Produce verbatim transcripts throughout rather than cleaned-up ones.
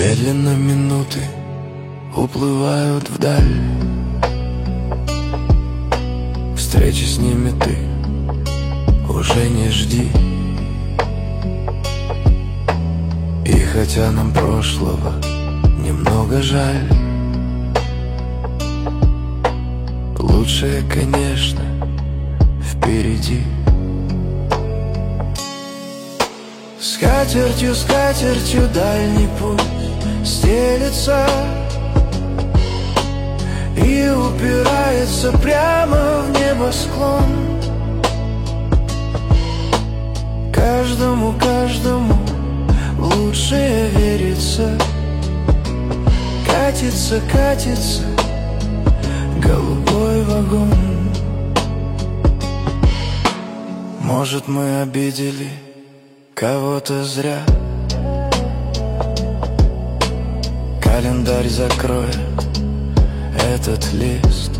Медленно минуты уплывают вдаль. Встречи с ними ты уже не жди. И хотя нам прошлого немного жаль, лучшее, конечно, впереди. Скатертью, скатертью дальний путь стелется и упирается прямо в небосклон. Каждому, каждому в лучшее верится. Катится, катится голубой вагон. Может, мы обидели кого-то зря. Календарь закроет этот лист.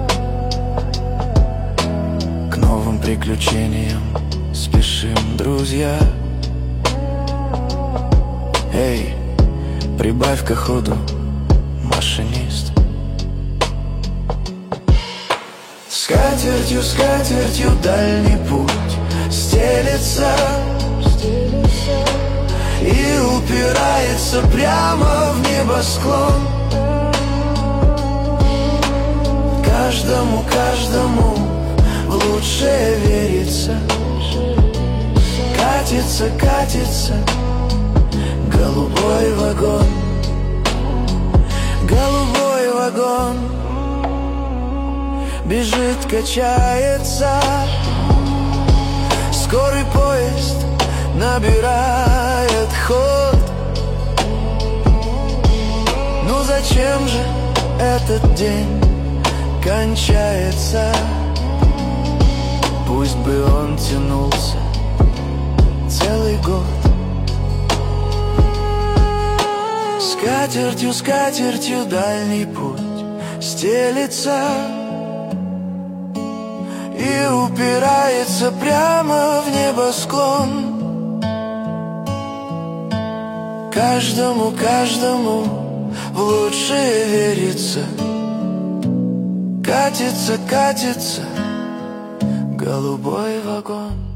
К новым приключениям спешим, друзья. Эй, прибавь-ка ходу, машинист. Скатертью, скатертью дальний путь стелется и упирается прямо в небосклон. Каждому, каждому в лучшее верится. Катится, катится голубой вагон. Голубой вагон бежит, качается. Скорый поезд набирает ход. Ну зачем же этот день кончается? Пусть бы он тянулся целый год. Скатертью, скатертью дальний путь стелится и упирается прямо в небосклон. Каждому, каждому в лучшее верится. Катится, катится голубой вагон.